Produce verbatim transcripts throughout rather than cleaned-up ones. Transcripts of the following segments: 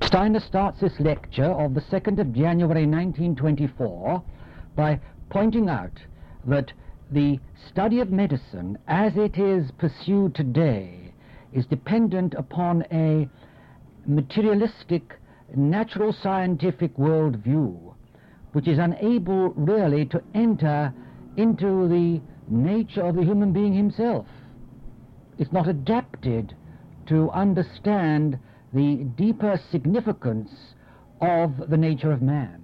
Steiner starts this lecture of the second of January nineteen twenty-four by pointing out that the study of medicine as it is pursued today is dependent upon a materialistic, natural scientific worldview which is unable really to enter into the nature of the human being himself. It's not adapted to understand the deeper significance of the nature of man.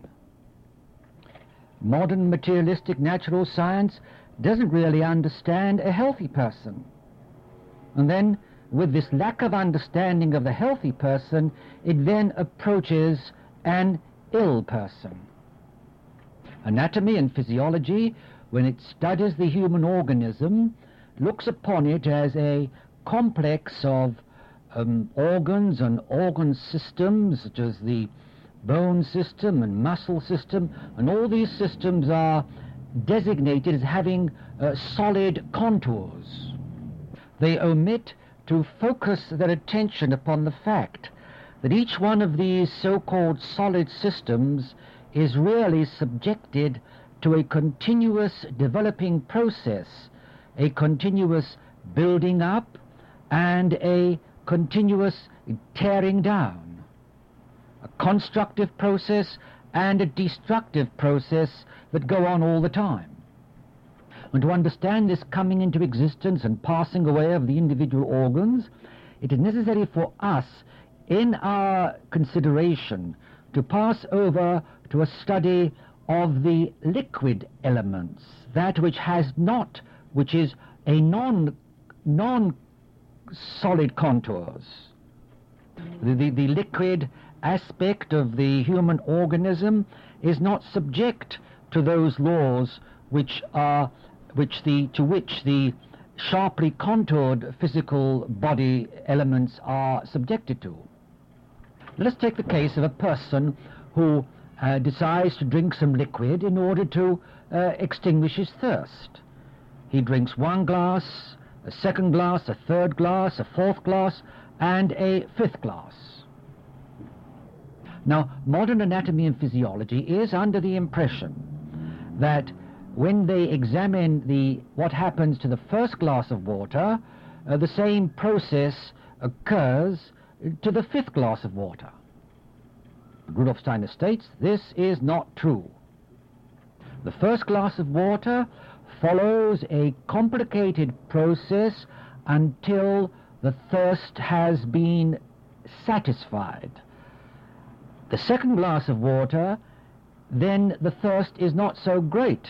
Modern materialistic natural science doesn't really understand a healthy person. And then, with this lack of understanding of the healthy person, it then approaches an ill person. Anatomy and physiology, when it studies the human organism, looks upon it as a complex of um, organs and organ systems, such as the bone system and muscle system, and all these systems are designated as having uh, solid contours. They omit to focus their attention upon the fact that each one of these so-called solid systems is really subjected to a continuous developing process, a continuous building up and a continuous tearing down, a constructive process and a destructive process that go on all the time. And to understand this coming into existence and passing away of the individual organs, it is necessary for us in our consideration to pass over to a study of the liquid elements, that which has not, which is a non, non-solid contours. The, the, the liquid aspect of the human organism is not subject to those laws which are, which the, to which the sharply contoured physical body elements are subjected to. Let us take the case of a person who uh, decides to drink some liquid in order to uh, extinguish his thirst. He drinks one glass, a second glass, a third glass, a fourth glass, and a fifth glass. Now, modern anatomy and physiology is under the impression that when they examine the, what happens to the first glass of water, uh, the same process occurs to the fifth glass of water. Rudolf Steiner states this is not true. The first glass of water follows a complicated process until the thirst has been satisfied. The second glass of water, then the thirst is not so great.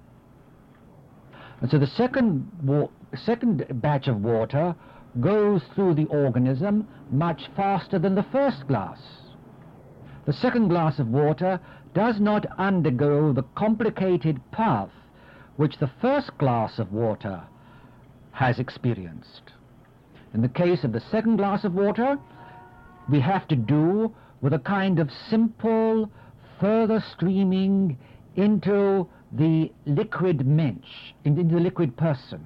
And so the second, wa- second batch of water goes through the organism much faster than the first glass. The second glass of water does not undergo the complicated path which the first glass of water has experienced. In the case of the second glass of water, we have to do with a kind of simple further streaming into the liquid mensch, into the liquid person.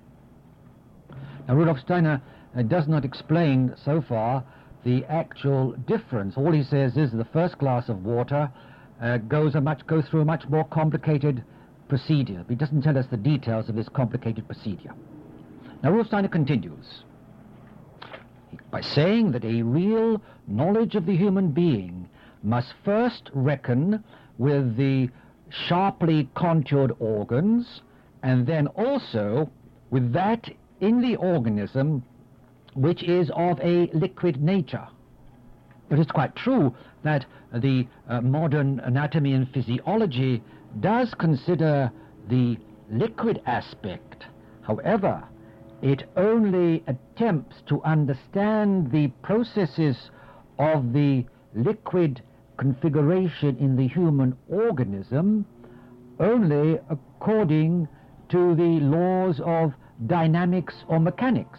Now, Rudolf Steiner uh, does not explain so far the actual difference. All he says is the first glass of water uh, goes, a much, goes through a much more complicated procedure. But he doesn't tell us the details of this complicated procedure. Now, Rudolf Steiner continues by saying that a real knowledge of the human being must first reckon with the sharply contoured organs, and then also with that in the organism which is of a liquid nature. But it's quite true that the uh, modern anatomy and physiology does consider the liquid aspect. However, it only attempts to understand the processes of the liquid configuration in the human organism only according to the laws of dynamics or mechanics.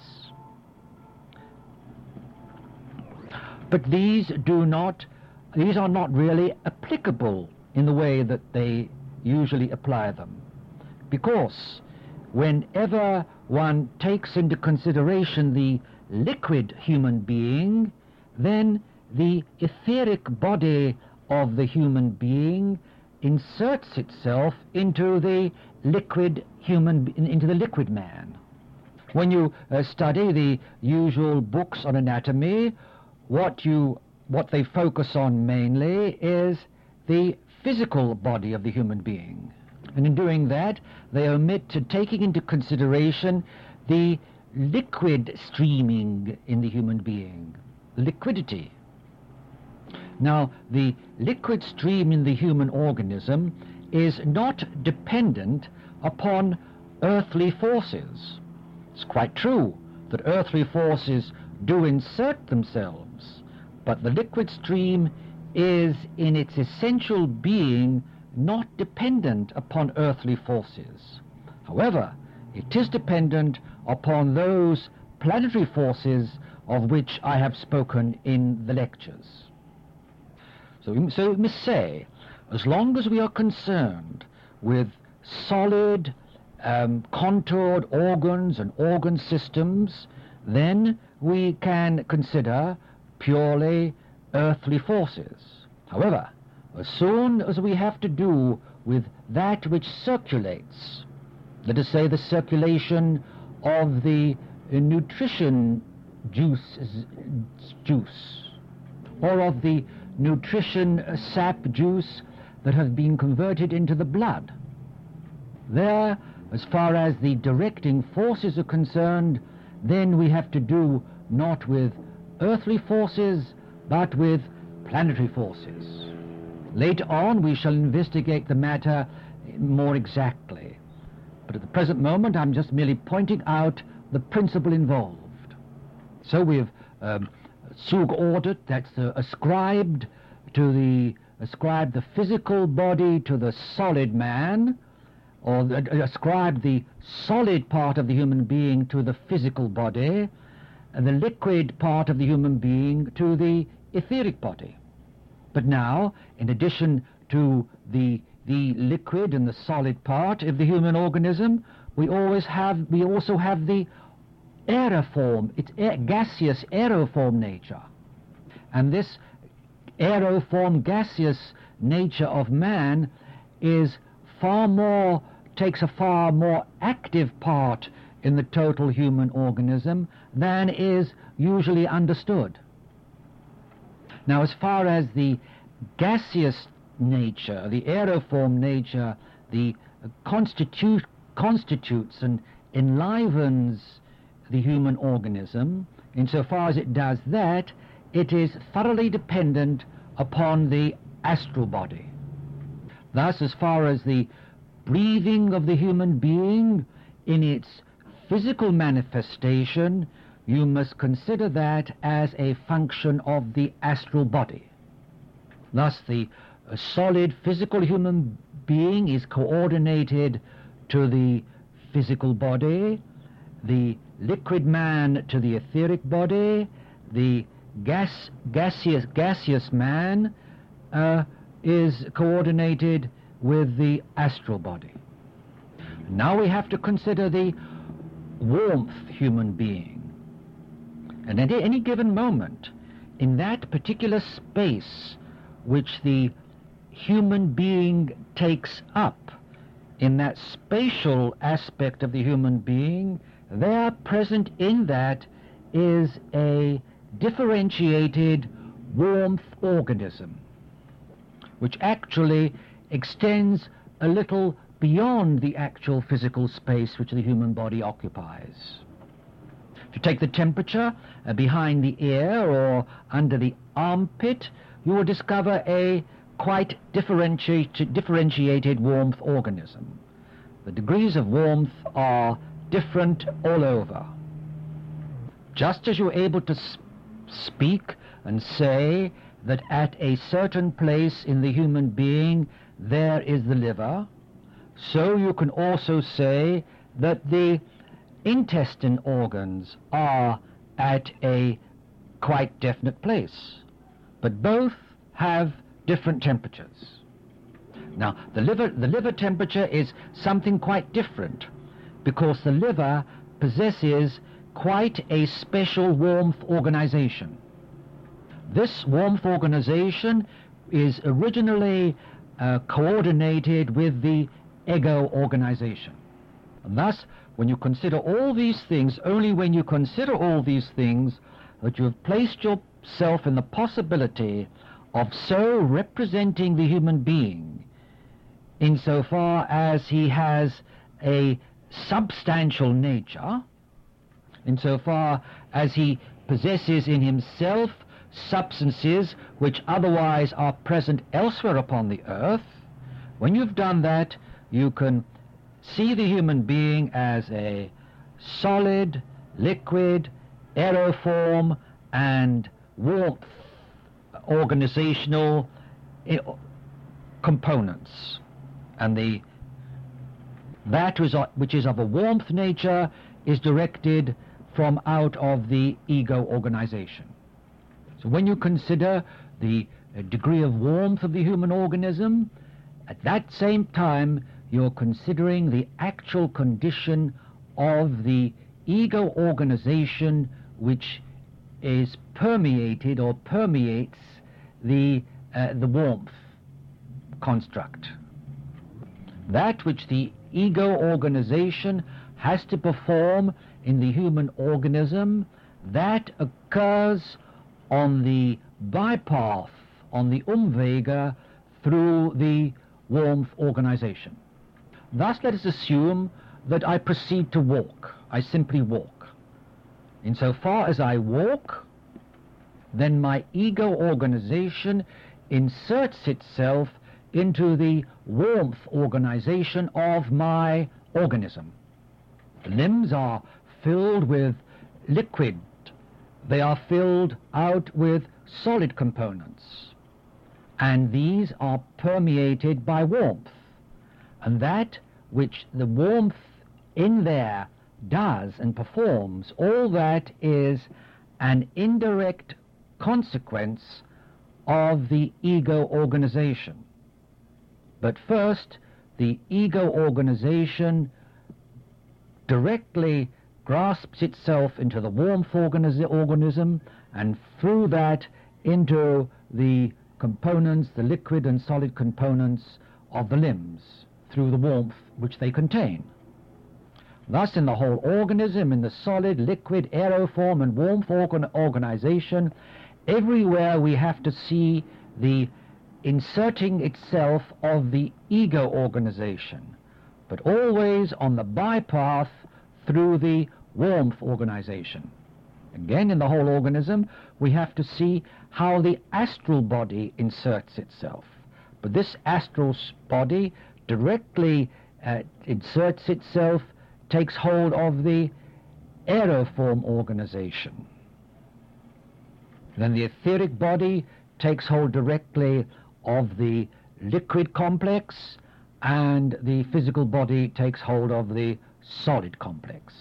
But these do not, these are not really applicable in the way that they usually apply them, because whenever one takes into consideration the liquid human being, then the etheric body of the human being inserts itself into the liquid human, into the liquid man. When you uh, study the usual books on anatomy, what you what they focus on mainly is the physical body of the human being. And in doing that, they omit to taking into consideration the liquid streaming in the human being, liquidity. Now, the liquid stream in the human organism is not dependent upon earthly forces. It's quite true that earthly forces do insert themselves, but the liquid stream is in its essential being not dependent upon earthly forces. However, it is dependent upon those planetary forces of which I have spoken in the lectures. So, so we must say, as long as we are concerned with solid, um, contoured organs and organ systems, then we can consider purely earthly forces. However, as soon as we have to do with that which circulates, let us say the circulation of the uh, nutrition juice, juice, or of the nutrition sap juice that has been converted into the blood, there, as far as the directing forces are concerned, then we have to do not with earthly forces, but with planetary forces. Later on we shall investigate the matter more exactly, but at the present moment I'm just merely pointing out the principle involved. So we've um, sug-ordet, that's uh, ascribed to the ascribed the physical body to the solid man, or uh, ascribed the solid part of the human being to the physical body, and the liquid part of the human being to the etheric body. But now, in addition to the the liquid and the solid part of the human organism, we always have we also have the aeriform, it's air, gaseous aeriform nature. And this aeriform gaseous nature of man is far more, takes a far more active part in the total human organism than is usually understood. Now, as far as the gaseous nature, the aeriform nature, the constitute, constitutes and enlivens the human organism, insofar as it does that, it is thoroughly dependent upon the astral body. Thus, as far as the breathing of the human being in its physical manifestation, you must consider that as a function of the astral body. Thus, the uh, solid physical human being is coordinated to the physical body, the liquid man to the etheric body, the gas, gaseous, gaseous man uh, is coordinated with the astral body. Now we have to consider the warmth human being. And at any given moment, in that particular space which the human being takes up, in that spatial aspect of the human being, there present in that is a differentiated warmth organism, which actually extends a little beyond the actual physical space which the human body occupies. If you take the temperature uh, behind the ear or under the armpit, you will discover a quite differentiated, differentiated warmth organism. The degrees of warmth are different all over. Just as you're able to sp- speak and say that at a certain place in the human being there is the liver, so you can also say that the intestine organs are at a quite definite place, but both have different temperatures. Now, the liver, the liver temperature is something quite different, because the liver possesses quite a special warmth organization. This warmth organization is originally uh, coordinated with the ego organization. And thus, when you consider all these things, only when you consider all these things, that you have placed yourself in the possibility of so representing the human being, insofar as he has a substantial nature, insofar as he possesses in himself substances which otherwise are present elsewhere upon the earth. When you've done that, you can see the human being as a solid, liquid, aeroform, and warmth organizational components. And the that which is of a warmth nature is directed from out of the ego organization. So when you consider the degree of warmth of the human organism, at that same time you're considering the actual condition of the ego organization which is permeated or permeates the, uh, the warmth construct. That which the ego organization has to perform in the human organism, that occurs on the bypath, on the Umwege, through the warmth organization. Thus, let us assume that I proceed to walk. I simply walk. Insofar as I walk, then my ego organization inserts itself into the warmth organization of my organism. The limbs are filled with liquid. They are filled out with solid components. And these are permeated by warmth. And that which the warmth in there does and performs, all that is an indirect consequence of the ego organization. But first, the ego organization directly grasps itself into the warmth organi- organism, and through that into the components, the liquid and solid components of the limbs, through the warmth which they contain. Thus, in the whole organism, in the solid, liquid, aeroform and warmth organ- organization, everywhere we have to see the inserting itself of the ego organization, but always on the bypath through the warmth organization. Again, in the whole organism, we have to see how the astral body inserts itself. But this astral body directly uh, inserts itself, takes hold of the aeroform organization. Then the etheric body takes hold directly of the liquid complex, and the physical body takes hold of the solid complex.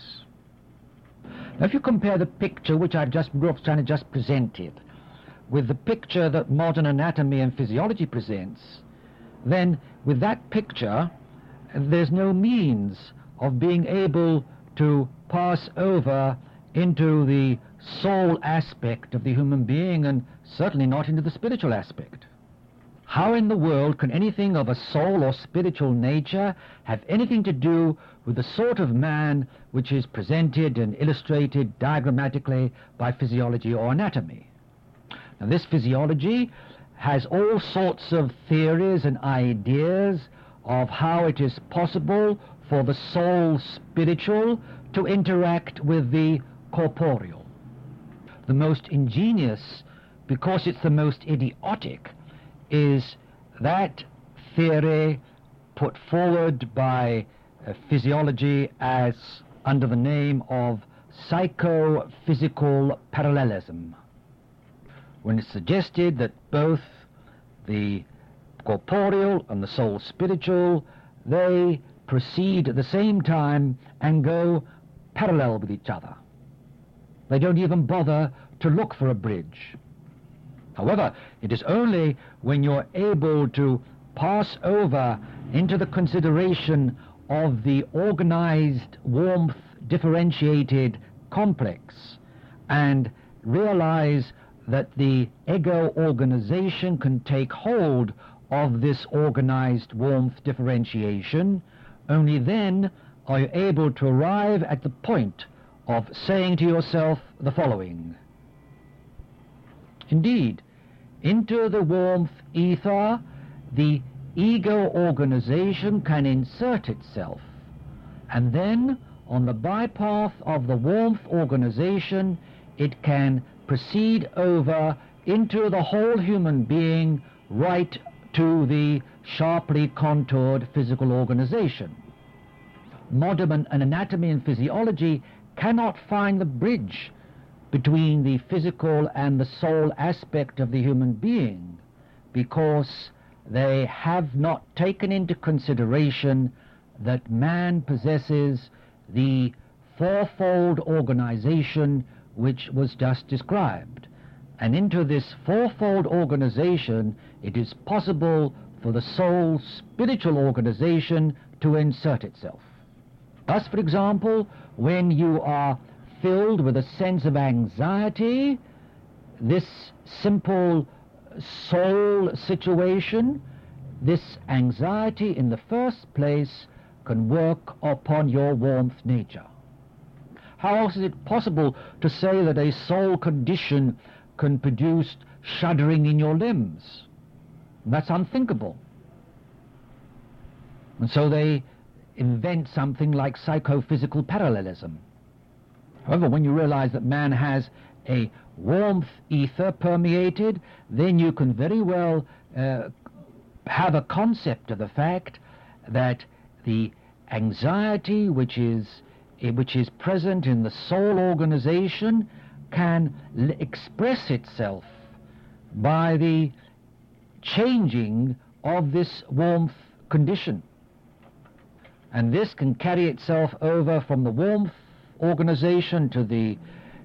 Now, if you compare the picture which I've just, Rothstein just presented with the picture that modern anatomy and physiology presents, then with that picture there's no means of being able to pass over into the soul aspect of the human being, and certainly not into the spiritual aspect. How in the world can anything of a soul or spiritual nature have anything to do with the sort of man which is presented and illustrated diagrammatically by physiology or anatomy? Now, this physiology has all sorts of theories and ideas of how it is possible for the soul spiritual to interact with the corporeal. The most ingenious, because it's the most idiotic, is that theory put forward by uh, physiology as under the name of psychophysical parallelism, when it's suggested that both the corporeal and the soul spiritual, they proceed at the same time and go parallel with each other. They don't even bother to look for a bridge. However, it is only when you're able to pass over into the consideration of the organized, warmth, differentiated complex and realize that the ego organization can take hold of this organized warmth differentiation, only then are you able to arrive at the point of saying to yourself the following: indeed, into the warmth ether, the ego organization can insert itself, and then on the bypath of the warmth organization, it can proceed over into the whole human being, right to the sharply contoured physical organization. Modern anatomy and physiology cannot find the bridge between the physical and the soul aspect of the human being, because they have not taken into consideration that man possesses the fourfold organization which was just described. And into this fourfold organization it is possible for the soul's spiritual organization to insert itself. Thus, for example, when you are filled with a sense of anxiety, this simple soul situation, this anxiety in the first place can work upon your warmth nature. How else is it possible to say that a soul condition can produce shuddering in your limbs? That's unthinkable. And so they invent something like psychophysical parallelism. However, when you realize that man has a warmth ether permeated, then you can very well uh, have a concept of the fact that the anxiety which is which is present in the soul organization can l- express itself by the changing of this warmth condition. And this can carry itself over from the warmth organization to the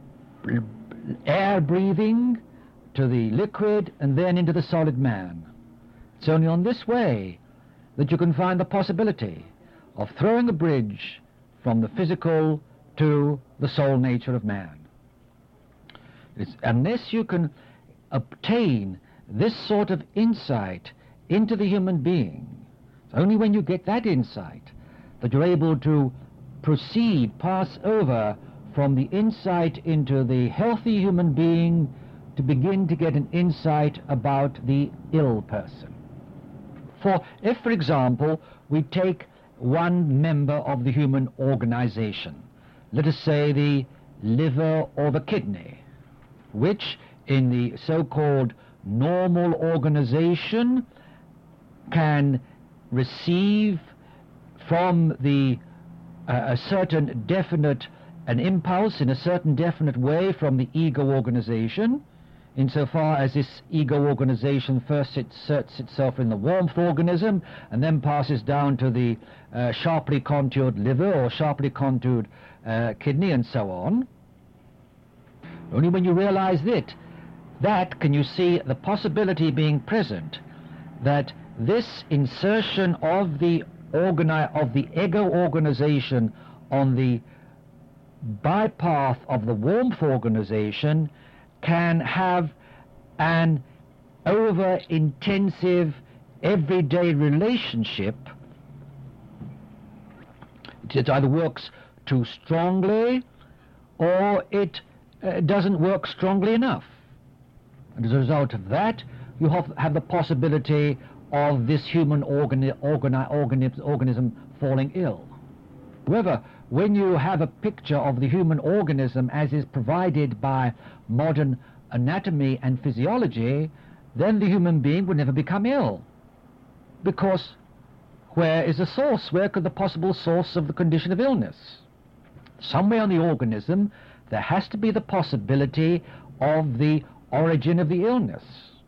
air breathing, to the liquid, and then into the solid man. It's only on this way that you can find the possibility of throwing a bridge from the physical to the soul nature of man. It's, unless you can obtain this sort of insight into the human being, it's only when you get that insight that you're able to proceed, pass over from the insight into the healthy human being to begin to get an insight about the ill person. For if, for example, we take one member of the human organization, let us say the liver or the kidney, which in the so-called normal organization can receive from the uh, a certain definite an impulse in a certain definite way from the ego organization, insofar as this ego organization first inserts itself in the warmth organism and then passes down to the uh, sharply contoured liver or sharply contoured uh, kidney and so on. Only when you realize that, that can you see the possibility being present that this insertion of the organi- of the ego organization on the bypath of the warmth organization can have an over-intensive everyday relationship. It either works too strongly or it uh, doesn't work strongly enough. And as a result of that, you have, have the possibility of this human organi organi organi organism falling ill. However, when you have a picture of the human organism as is provided by modern anatomy and physiology, then the human being would never become ill. Because where is the source? Where could the possible source of the condition of illness? Somewhere in the organism there has to be the possibility of the origin of the illness.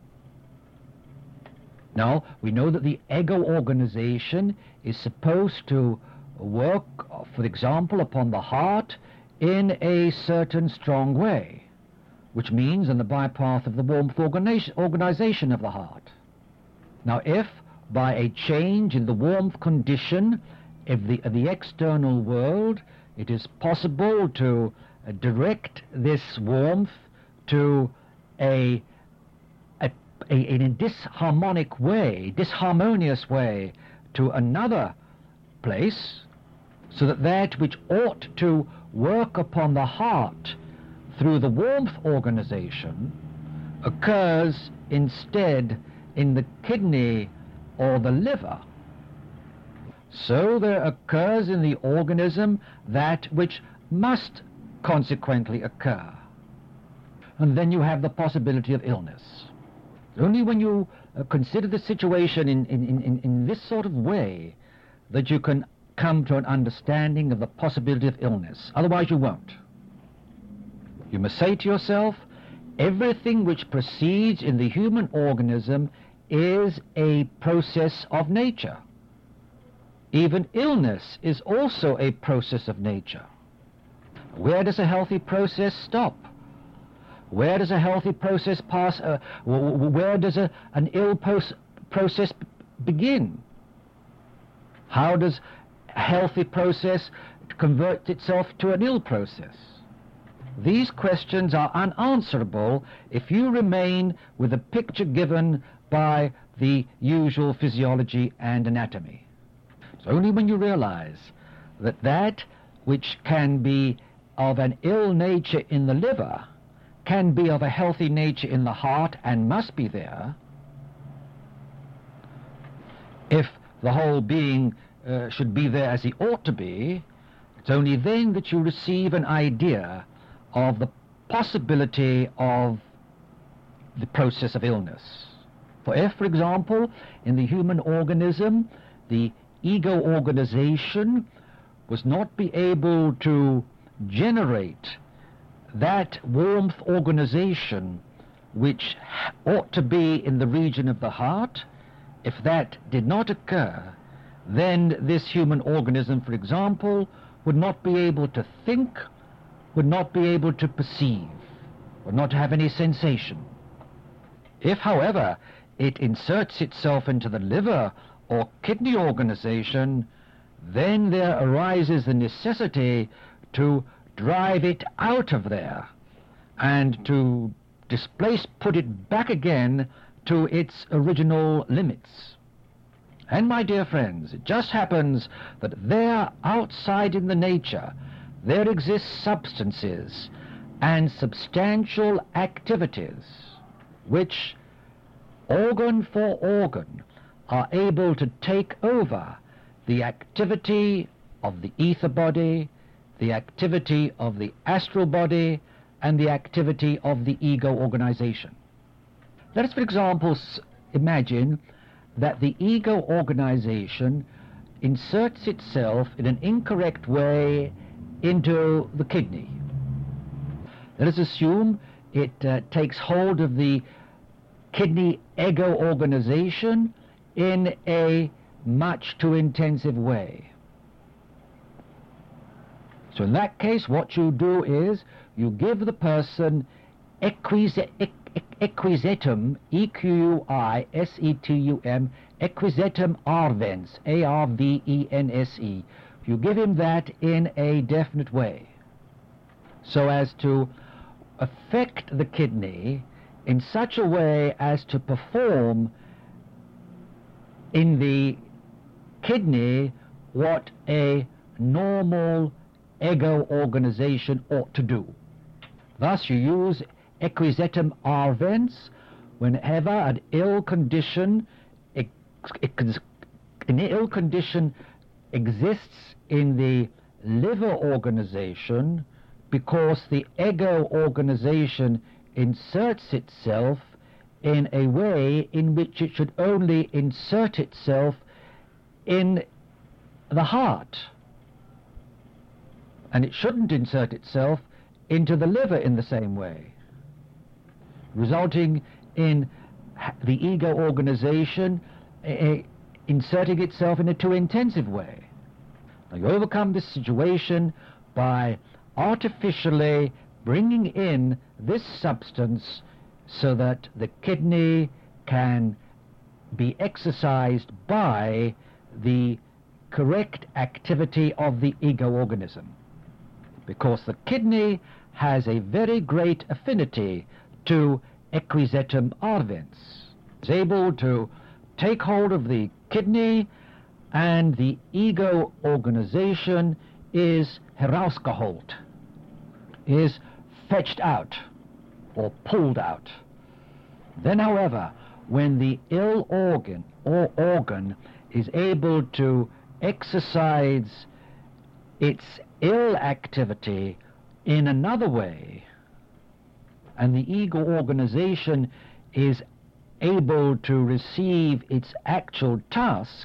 Now, we know that the ego organization is supposed to work, for example, upon the heart in a certain strong way, which means in the bypath of the warmth organization, organization of the heart. Now, if by a change in the warmth condition of the, of the external world, it is possible to uh, direct this warmth to a, a, a in a disharmonic way, disharmonious way to another place, so that that which ought to work upon the heart through the warmth organization occurs instead in the kidney or the liver. So there occurs in the organism that which must consequently occur. And then you have the possibility of illness. Only when you uh, consider the situation in, in, in, in this sort of way that you can come to an understanding of the possibility of illness. Otherwise you won't. You must say to yourself, everything which proceeds in the human organism is a process of nature. Even illness is also a process of nature. Where does a healthy process stop? Where does a healthy process pass? Uh, where does a, an ill process begin? How does a healthy process convert itself to an ill process? These questions are unanswerable if you remain with the picture given by the usual physiology and anatomy. It's only when you realize that that which can be of an ill nature in the liver can be of a healthy nature in the heart and must be there, if the whole being uh, should be there as he ought to be, it's only then that you receive an idea of the possibility of the process of illness. For if, for example, in the human organism, the ego organization was not be able to generate that warmth organization which ought to be in the region of the heart, if that did not occur, then this human organism, for example, would not be able to think, would not be able to perceive, would not have any sensation. If, however, it inserts itself into the liver or kidney organization, then there arises the necessity to drive it out of there and to displace, put it back again to its original limits. And my dear friends, it just happens that there, outside in the nature, there exist substances and substantial activities which, organ for organ, are able to take over the activity of the ether body, the activity of the astral body, and the activity of the ego organization. Let us, for example, imagine that the ego organization inserts itself in an incorrect way into the kidney. Let us assume it uh, takes hold of the kidney ego organization in a much too intensive way. So in that case, what you do is you give the person equis equisetum, E Q U I S E T U M, equisetum arvens, A R V E N S E. You give him that in a definite way, so as to affect the kidney in such a way as to perform in the kidney what a normal ego organization ought to do. Thus you use equisetum arvens whenever an ill condition, it, it, an ill condition exists in the liver organization, because the ego organization inserts itself in a way in which it should only insert itself in the heart, and it shouldn't insert itself into the liver in the same way, resulting in the ego organization uh, inserting itself in a too intensive way. Now you overcome this situation by artificially bringing in this substance so that the kidney can be exercised by the correct activity of the ego organism, because the kidney has a very great affinity to equisetum ardens. Is able to take hold of the kidney, and the ego organization is herausgeholt, is fetched out or pulled out. Then, however, when the ill organ or organ is able to exercise its ill activity in another way, and the ego organization is able to receive its actual task,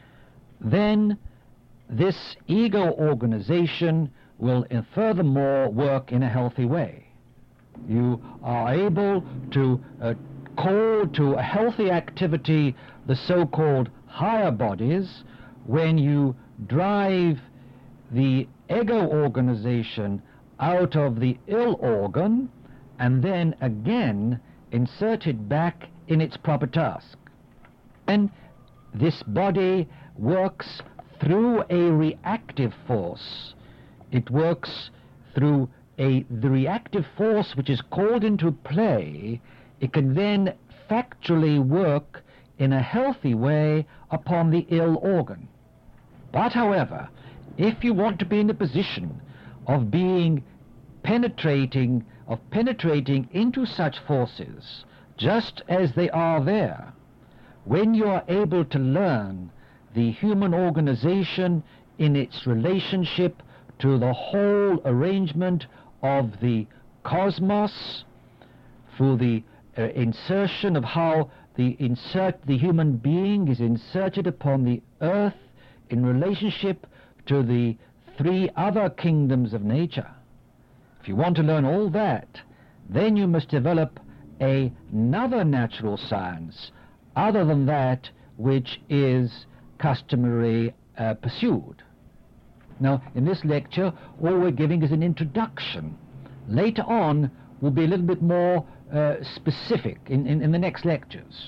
then this ego organization will uh, furthermore work in a healthy way. You are able to uh, call to a healthy activity the so-called higher bodies when you drive the ego organization out of the ill organ and then again insert it back in its proper task. And this body works through a reactive force. It works through a the reactive force which is called into play. It can then factually work in a healthy way upon the ill organ. But however, if you want to be in the position of being penetrating, of penetrating into such forces, just as they are there, when you are able to learn the human organization in its relationship to the whole arrangement of the cosmos, through the uh, insertion of how the insert the human being is inserted upon the earth in relationship to the three other kingdoms of nature. If you want to learn all that, then you must develop a, another natural science other than that which is customary uh, pursued. Now, in this lecture, all we're giving is an introduction. Later on, we'll be a little bit more uh, specific in, in, in the next lectures.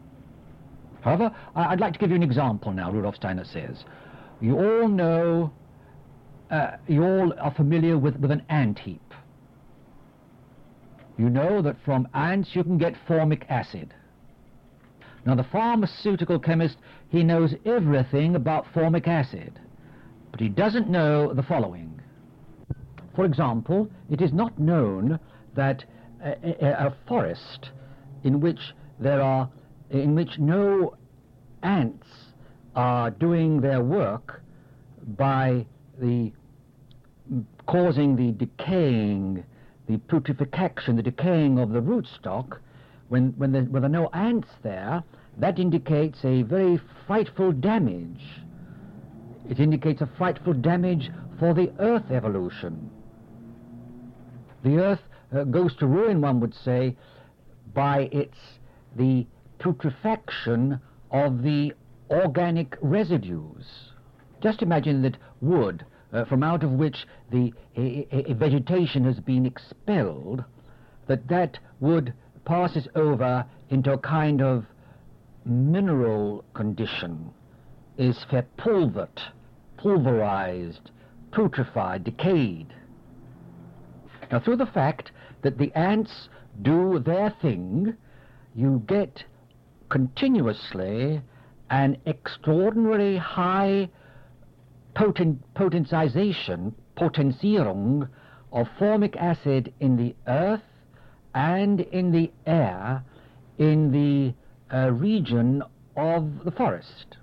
However, I, I'd like to give you an example now. Rudolf Steiner says, you all know, uh, you all are familiar with, with an ant heap. You know that from ants you can get formic acid. Now, the pharmaceutical chemist, he knows everything about formic acid, but he doesn't know the following. For example, it is not known that a, a, a forest in which there are, in which no ants are doing their work by the causing the decaying, the putrefaction, the decaying of the rootstock, when, when, there, when there are no ants there, that indicates a very frightful damage. It indicates a frightful damage for the earth evolution. The earth uh, goes to ruin, one would say, by its the putrefaction of the organic residues. Just imagine that wood, uh, from out of which the a, a, a vegetation has been expelled, that that wood passes over into a kind of mineral condition, is verpulvert, pulverized, putrefied, decayed. Now, through the fact that the ants do their thing, you get continuously an extraordinary high poten potentization, Potenzierung of formic acid in the earth and in the air in the uh, region of the forest.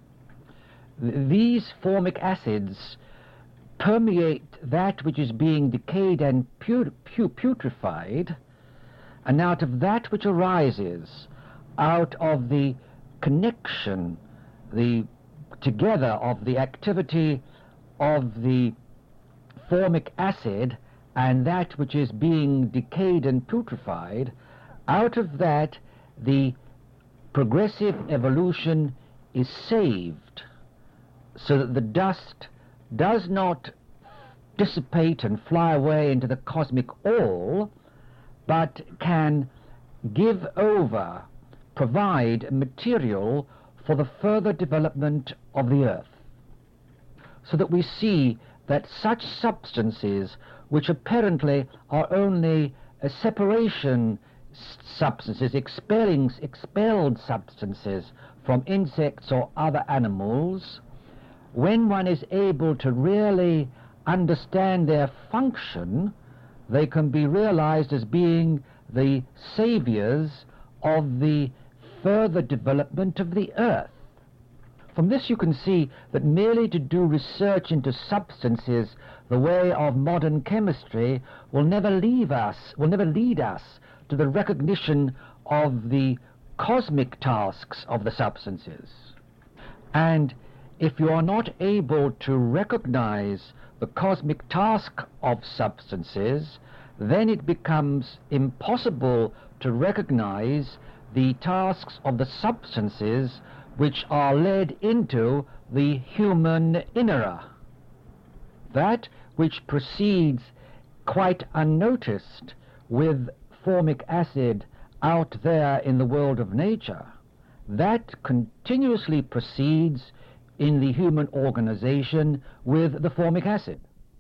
These formic acids permeate that which is being decayed and put put putrefied, and out of that which arises out of the connection, the together of the activity of the formic acid and that which is being decayed and putrefied, out of that the progressive evolution is saved, so that the dust does not dissipate and fly away into the cosmic all, but can give over, provide material for the further development of the earth. So that we see that such substances which apparently are only a separation, substances, expelling, expelled substances from insects or other animals, when one is able to really understand their function, they can be realized as being the saviors of the further development of the earth. From this you can see that merely to do research into substances the way of modern chemistry will never leave us, will never lead us to the recognition of the cosmic tasks of the substances. And if you are not able to recognize the cosmic task of substances, then it becomes impossible to recognize the tasks of the substances which are led into the human innera. That which proceeds quite unnoticed with formic acid out there in the world of nature, that continuously proceeds in the human organization with the formic acid.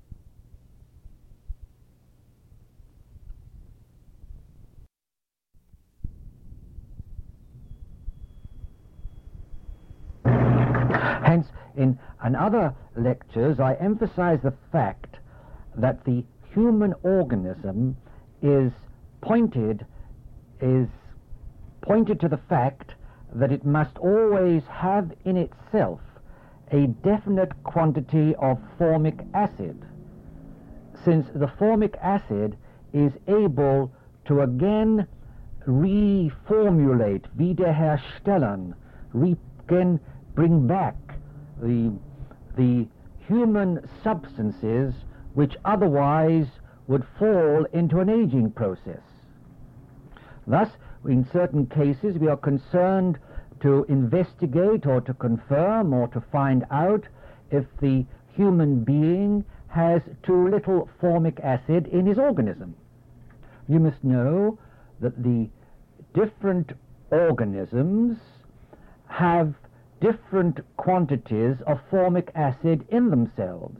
Hence, in other lectures, I emphasize the fact that the human organism is pointed, is pointed to the fact that it must always have in itself a definite quantity of formic acid, since the formic acid is able to again reformulate, wiederherstellen, re again bring back the, the human substances which otherwise would fall into an aging process. Thus, in certain cases, we are concerned to investigate or to confirm or to find out if the human being has too little formic acid in his organism. You must know that the different organisms have different quantities of formic acid in themselves.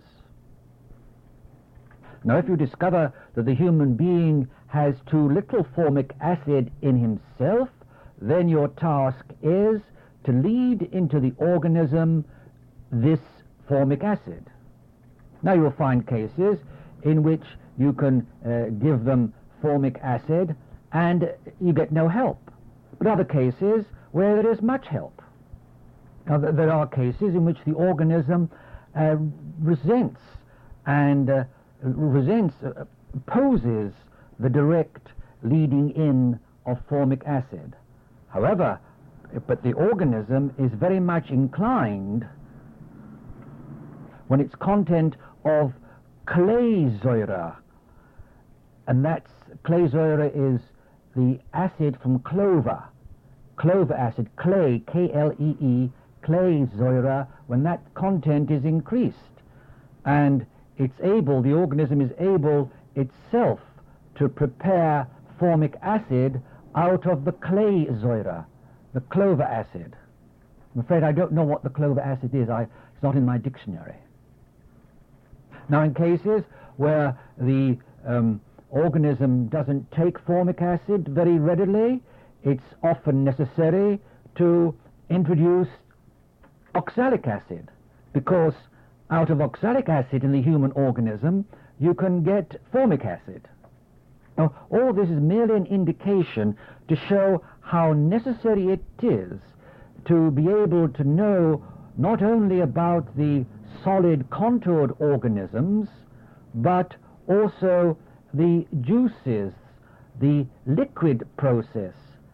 Now, if you discover that the human being has too little formic acid in himself, then your task is to lead into the organism this formic acid. Now, you'll find cases in which you can uh, give them formic acid and you get no help, but other cases where there is much help. Now, th there are cases in which the organism uh, resents and uh, resents, uh, opposes the direct leading in of formic acid. However, but the organism is very much inclined when its content of Kleisäure, and that's, Kleisäure is the acid from clover, clover acid, clay, K L E E, Kleisäure, when that content is increased, and it's able, the organism is able itself to prepare formic acid out of the Kleisäure, the clover acid. I'm afraid I don't know what the clover acid is. I, it's not in my dictionary. Now, in cases where the um, organism doesn't take formic acid very readily, it's often necessary to introduce oxalic acid, because out of oxalic acid in the human organism you can get formic acid. Now, all this is merely an indication to show how necessary it is to be able to know not only about the solid contoured organisms, but also the juices, the liquid process,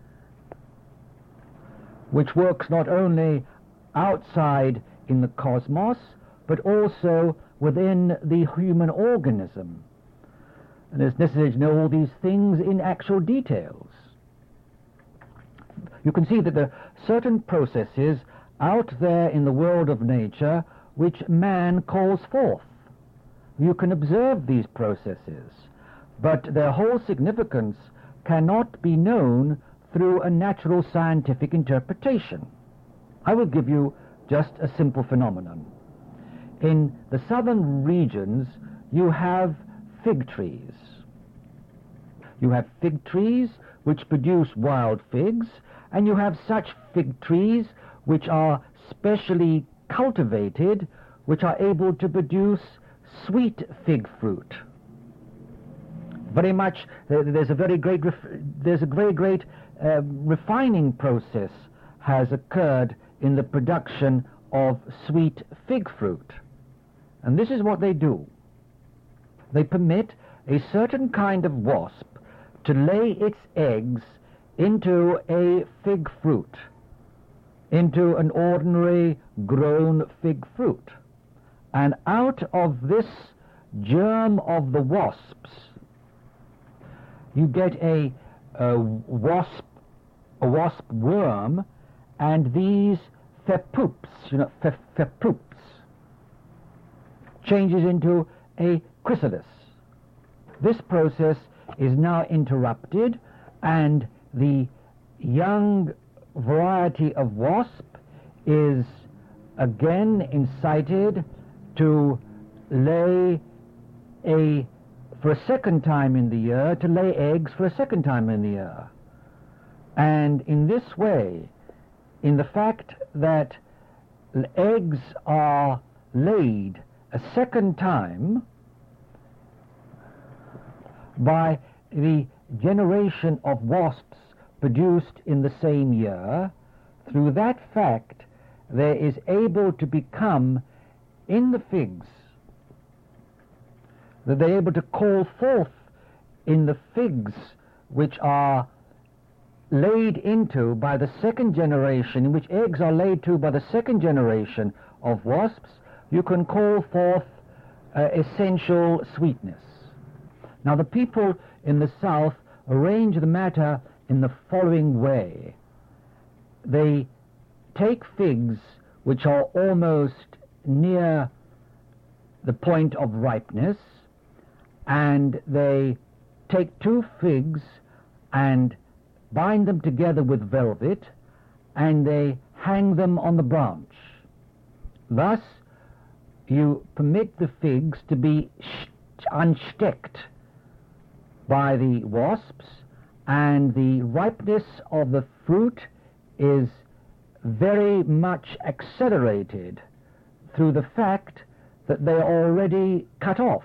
which works not only outside in the cosmos, but also within the human organism. And it's necessary to know all these things in actual details. You can see that there are certain processes out there in the world of nature which man calls forth. You can observe these processes, but their whole significance cannot be known through a natural scientific interpretation. I will give you just a simple phenomenon. In the southern regions, you have fig trees. You have fig trees which produce wild figs, and you have such fig trees which are specially cultivated, which are able to produce sweet fig fruit. Very much, there's a very great, there's a very great uh, refining process has occurred in the production of sweet fig fruit. And this is what they do. They permit a certain kind of wasp to lay its eggs into a fig fruit, into an ordinary grown fig fruit. And out of this germ of the wasps, you get a, a wasp, a wasp worm, and these phepoops, you know, phepoops, changes into a chrysalis. This process is now interrupted, and the young variety of wasp is again incited to lay a, for a second time in the year, to lay eggs for a second time in the year. And in this way, in the fact that eggs are laid a second time by the generation of wasps produced in the same year, through that fact there is able to become in the figs, that they're able to call forth in the figs which are laid into by the second generation, in which eggs are laid to by the second generation of wasps, you can call forth uh, essential sweetness. Now the people in the south arrange the matter in the following way. They take figs which are almost near the point of ripeness, and they take two figs and bind them together with velvet, and they hang them on the branch. Thus you permit the figs to be unstecked by the wasps, and the ripeness of the fruit is very much accelerated through the fact that they are already cut off.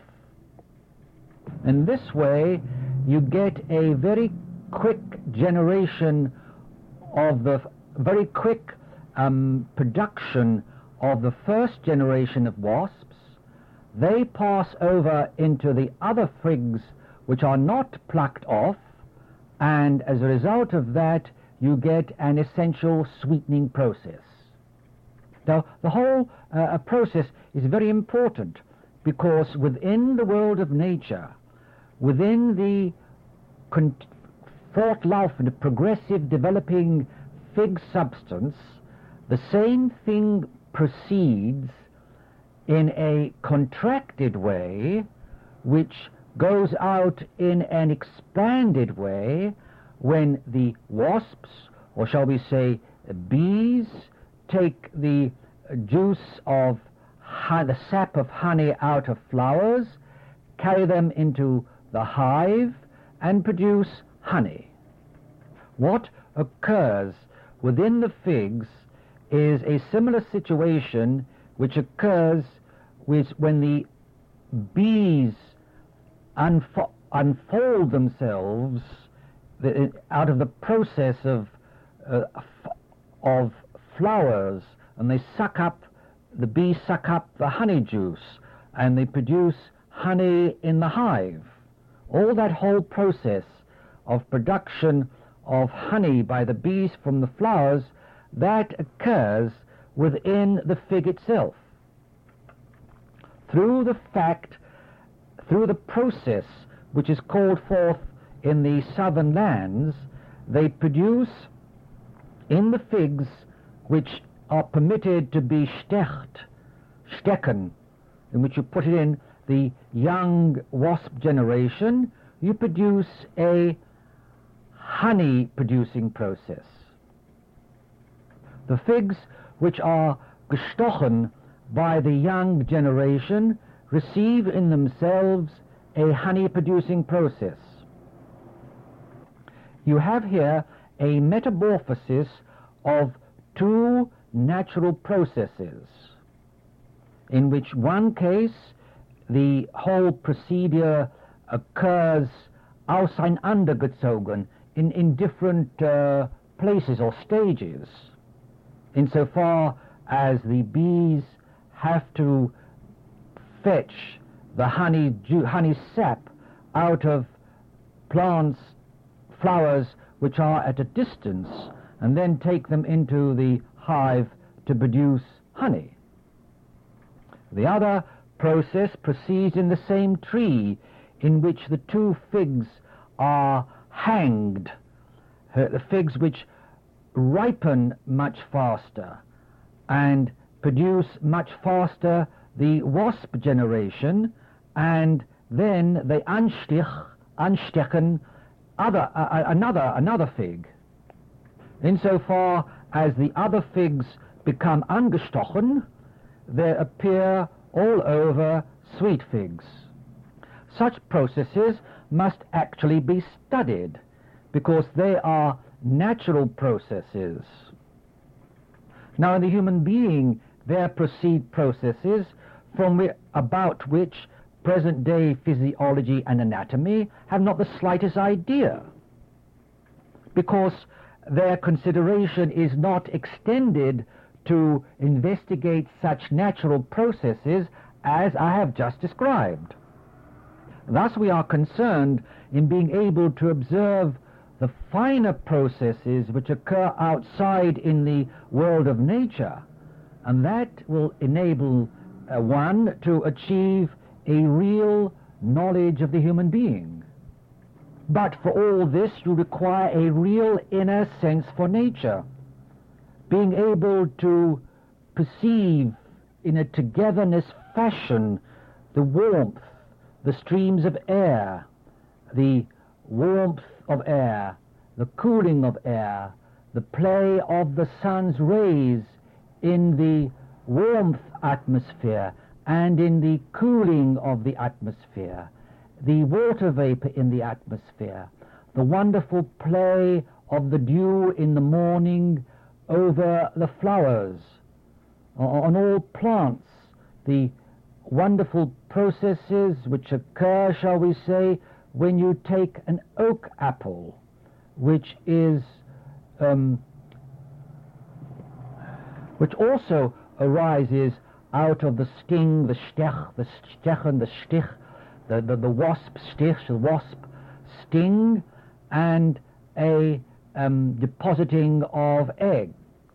In this way you get a very quick generation of the very quick um, production of the first generation of wasps. They pass over into the other figs which are not plucked off, and as a result of that you get an essential sweetening process. Now the whole uh, process is very important, because within the world of nature, within the con- fortlaufende, progressive, developing fig substance, the same thing proceeds in a contracted way, which goes out in an expanded way when the wasps, or shall we say bees, take the juice of honey, the sap of honey out of flowers, carry them into the hive, and produce honey. What occurs within the figs is a similar situation which occurs with when the bees unfo- unfold themselves the, out of the process of uh, f- of flowers, and they suck up, the bees suck up the honey juice, and they produce honey in the hive. All that whole process of production of honey by the bees from the flowers, that occurs within the fig itself. Through the fact, through the process which is called forth in the southern lands, they produce in the figs which are permitted to be stecht, stecken, in which you put it in the young wasp generation, you produce a honey producing process. The figs which are gestochen by the young generation receive in themselves a honey producing process. You have here a metamorphosis of two natural processes, in which one case the whole procedure occurs auseinandergezogen, in, in different uh, places or stages, insofar as the bees have to fetch the honey, ju- honey sap out of plants, flowers which are at a distance, and then take them into the hive to produce honey. The other process proceeds in the same tree, in which the two figs are hanged, uh, the figs which ripen much faster and produce much faster the wasp generation, and then they anstich, anstechen other, uh, another, another fig. Insofar as the other figs become angestochen, there appear all over sweet figs. Such processes must actually be studied, because they are natural processes. Now, in the human being, there proceed processes from whi- about which present-day physiology and anatomy have not the slightest idea, because their consideration is not extended to investigate such natural processes as I have just described. Thus we are concerned in being able to observe the finer processes which occur outside in the world of nature, and that will enable uh, one to achieve a real knowledge of the human being. But for all this you require a real inner sense for nature, being able to perceive in a togetherness fashion the warmth, the streams of air, the warmth of air, the cooling of air, the play of the sun's rays in the warmth atmosphere and in the cooling of the atmosphere, the water vapor in the atmosphere, the wonderful play of the dew in the morning over the flowers, on all plants, the wonderful processes which occur, shall we say, when you take an oak apple, which is um, which also arises out of the sting, the stech, the stechen, the stich, the, the, the wasp stich, the wasp sting, and a um, depositing of egg.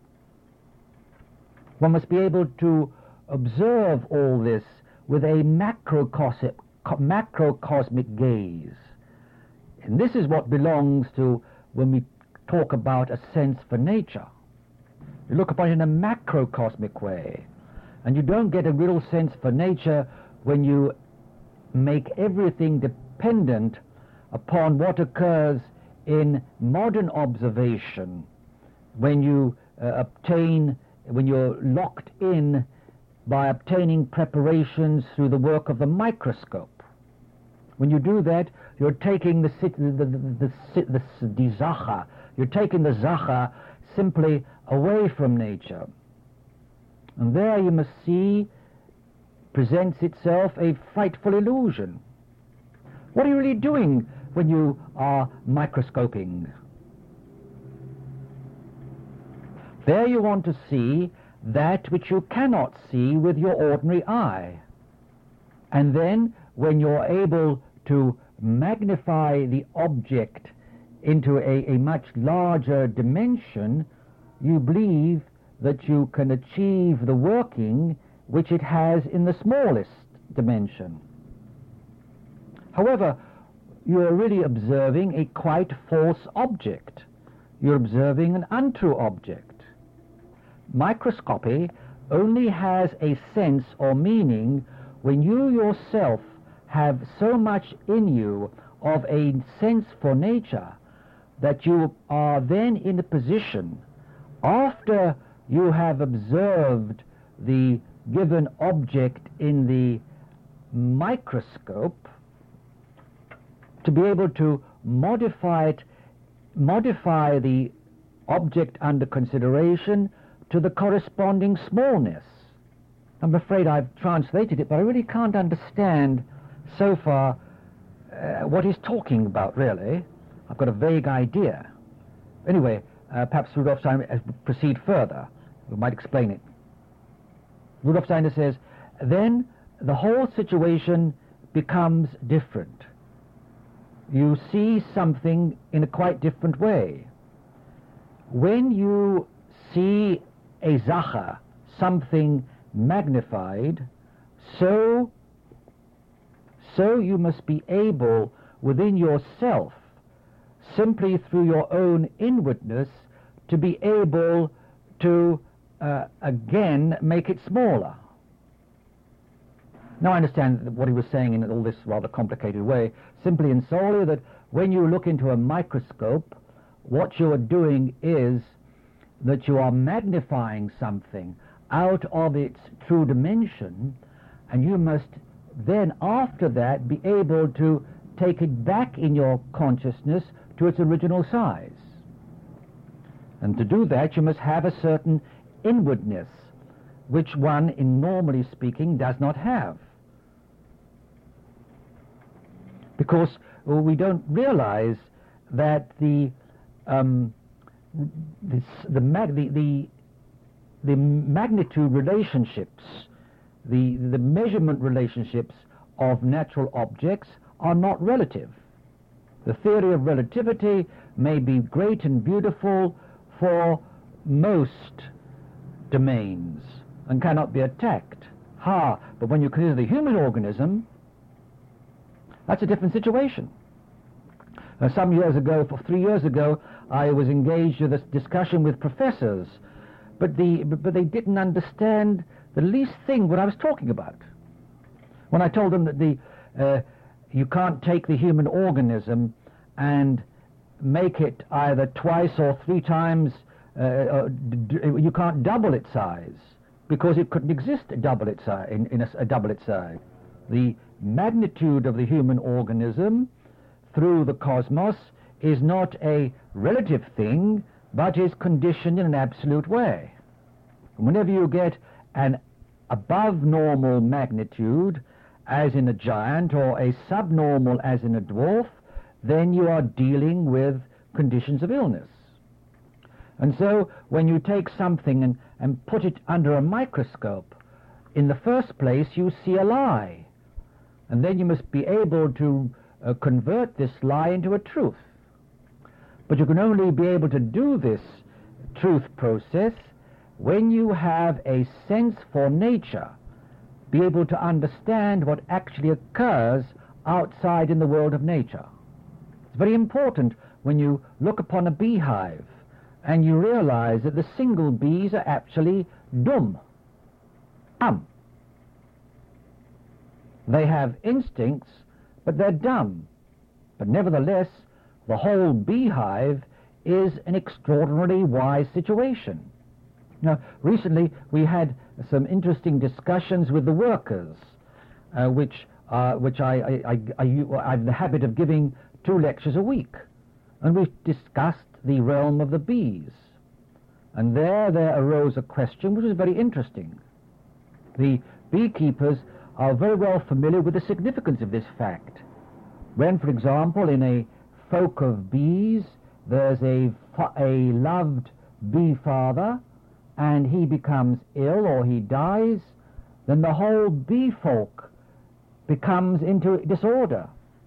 One must be able to observe all this with a macrocosmic, macrocosmic gaze. And this is what belongs to when we talk about a sense for nature. You look upon it in a macrocosmic way, and you don't get a real sense for nature when you make everything dependent upon what occurs in modern observation, when you uh, obtain, when you're locked in by obtaining preparations through the work of the microscope. When you do that, you're taking the the the the, the, the, the zacha, you're taking the zacha simply away from nature. And there you must see presents itself a frightful illusion. What are you really doing when you are microscoping? There you want to see that which you cannot see with your ordinary eye. And then when you're able to magnify the object into a, a much larger dimension, you believe that you can achieve the working which it has in the smallest dimension. However, you are really observing a quite false object. You're observing an untrue object. Microscopy only has a sense or meaning when you yourself have so much in you of a sense for nature that you are then in a position, after you have observed the given object in the microscope, to be able to modify it modify the object under consideration to the corresponding smallness. I'm afraid I've translated it, but I really can't understand so far uh, what he's talking about, really. I've got a vague idea. Anyway, uh, perhaps Rudolf Steiner uh, proceed further. We might explain it. Rudolf Steiner says, then the whole situation becomes different. You see something in a quite different way. When you see a Sache, something magnified, so, so you must be able within yourself, simply through your own inwardness, to be able to uh, again make it smaller. Now I understand what he was saying in all this rather complicated way, simply and solely that when you look into a microscope, what you are doing is that you are magnifying something out of its true dimension, and you must then after that be able to take it back in your consciousness to its original size. And to do that you must have a certain inwardness, which one, in normally speaking, does not have. Because well, we don't realize that the um, this, the, mag the, the the magnitude relationships, the the measurement relationships of natural objects are not relative. The theory of relativity may be great and beautiful for most domains and cannot be attacked. Ha! But when you consider the human organism, that's a different situation. Uh, some years ago, for three years ago, I was engaged in this discussion with professors, but, the, but they didn't understand the least thing what I was talking about. When I told them that the, uh, you can't take the human organism and make it either twice or three times, uh, uh, d you can't double its size, because it couldn't exist double its size, in, in a, a double its size. The magnitude of the human organism through the cosmos is not a relative thing, but is conditioned in an absolute way. And whenever you get an above normal magnitude, as in a giant, or a subnormal as in a dwarf, then you are dealing with conditions of illness. And so when you take something and, and put it under a microscope, in the first place you see a lie, and then you must be able to uh, convert this lie into a truth. But you can only be able to do this truth process when you have a sense for nature, be able to understand what actually occurs outside in the world of nature. It's very important when you look upon a beehive and you realize that the single bees are actually dumb. Dumb. They have instincts, but they're dumb. But nevertheless, the whole beehive is an extraordinarily wise situation. Now, recently we had some interesting discussions with the workers, uh, which, uh, which I, I, I, I, I have the habit of giving two lectures a week. And we discussed the realm of the bees. And there, there arose a question which was very interesting. The beekeepers are very well familiar with the significance of this fact. When, for example, in a folk of bees, there's a, a loved bee father, and he becomes ill or he dies, then the whole bee folk becomes into disorder.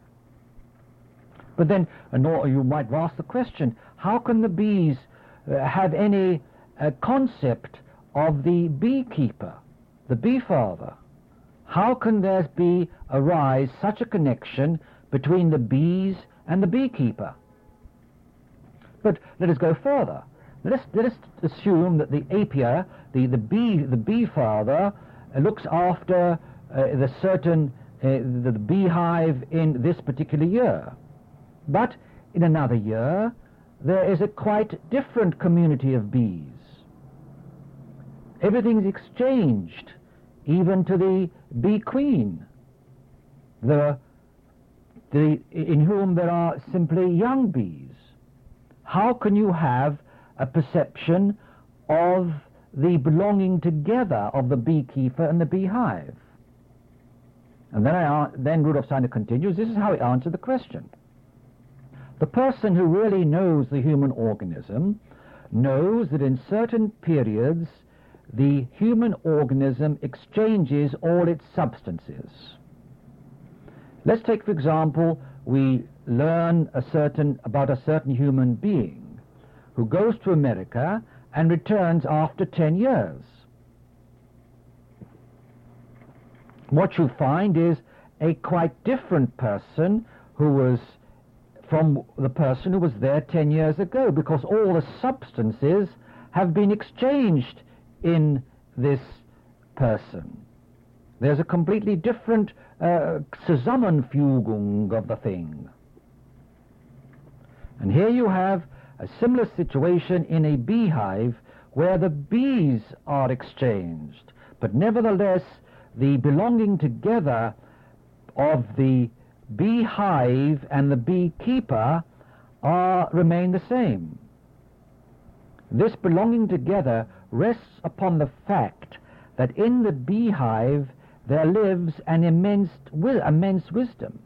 But then, uh, you might ask the question, how can the bees uh, have any uh, concept of the beekeeper, the bee father? How can there be arise such a connection between the bees and the beekeeper? But let us go further. Let us, let us assume that the apiar, the, the bee, the bee father, uh, looks after uh, the certain uh, the, the beehive in this particular year. But in another year, there is a quite different community of bees. Everything is exchanged, even to the bee queen, the, the, in whom there are simply young bees. how can you have a perception of the belonging together of the beekeeper and the beehive? And then, I, then Rudolf Steiner continues, this is how he answered the question. The person who really knows the human organism knows that in certain periods the human organism exchanges all its substances. Let's take, for example, we learn a certain, about a certain human being who goes to America and returns after ten years. What you find is a quite different person who was from the person who was there ten years ago, because all the substances have been exchanged in this person. There's a completely different uh, Zusammenfügung of the thing. And here you have a similar situation in a beehive where the bees are exchanged, but nevertheless the belonging together of the beehive and the beekeeper are, remain the same. This belonging together rests upon the fact that in the beehive there lives an immense, immense wisdom.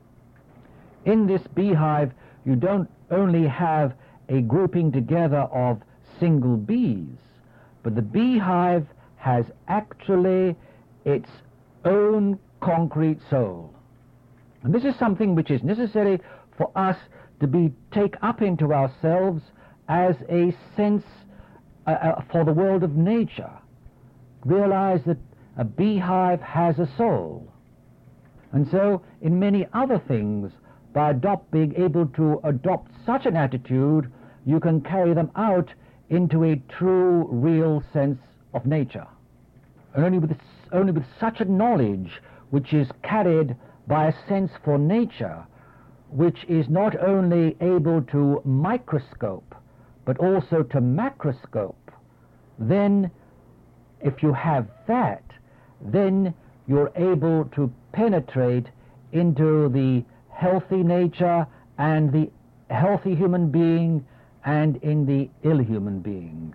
In this beehive you don't only have a grouping together of single bees, but the beehive has actually its own concrete soul. And this is something which is necessary for us to be take up into ourselves as a sense uh, uh, for the world of nature. Realize that a beehive has a soul. And so in many other things, by adopt, being able to adopt such an attitude, you can carry them out into a true, real sense of nature. And only with, only with such a knowledge which is carried by a sense for nature, which is not only able to microscope, but also to macroscope, then if you have that, then you're able to penetrate into the healthy nature and the healthy human being and in the ill human being.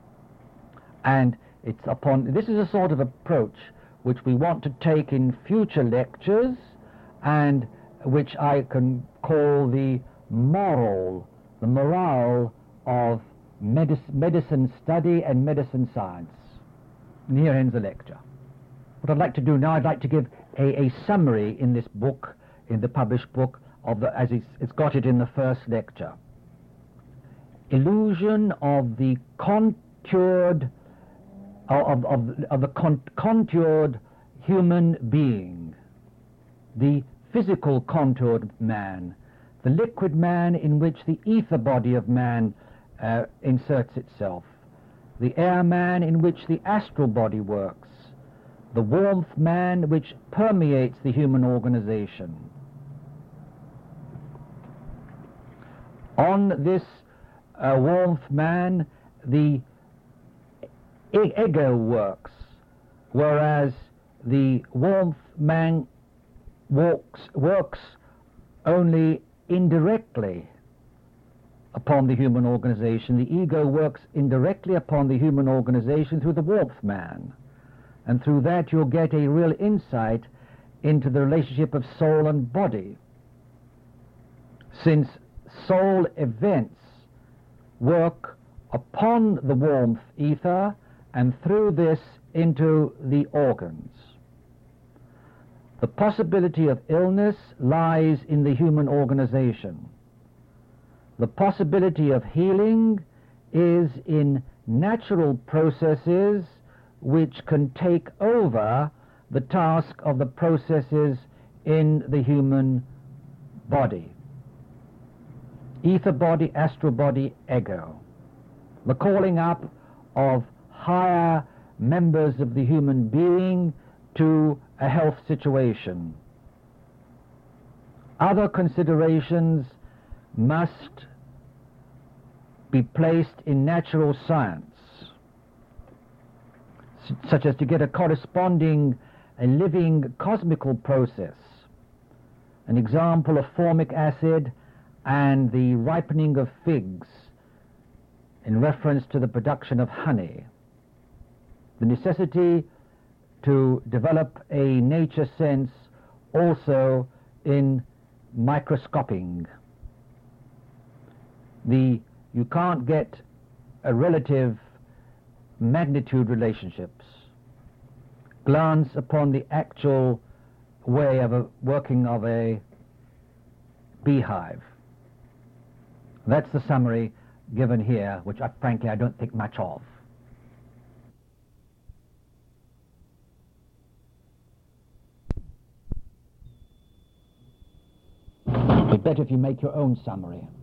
And it's upon, this is a sort of approach which we want to take in future lectures, and which I can call the moral, the morale of medic medicine study and medicine science. And here ends the lecture. What I'd like to do now, I'd like to give a, a summary in this book, in the published book, of the, as it's, it's got it in the first lecture. Illusion of the contoured, of, of, of the con contoured human being, the physical contoured man, the liquid man in which the ether body of man uh, inserts itself, the air man in which the astral body works, the warmth man which permeates the human organization. On this uh, warmth man, the e ego works, whereas the warmth man walks, works only indirectly upon the human organization. The ego works indirectly upon the human organization through the warmth man. And through that you'll get a real insight into the relationship of soul and body. Since soul events work upon the warmth ether and through this into the organs. The possibility of illness lies in the human organization. The possibility of healing is in natural processes which can take over the task of the processes in the human body. Ether body, astral body, ego. The calling up of higher members of the human being to a health situation. Other considerations must be placed in natural science, such as to get a corresponding, a living cosmical process. An example of formic acid and the ripening of figs in reference to the production of honey, the necessity to develop a nature sense also in microscoping. The, you can't get a relative magnitude relationships. Glance upon the actual way of a working of a beehive. That's the summary given here, which I, frankly I don't think much of. It's better if you make your own summary.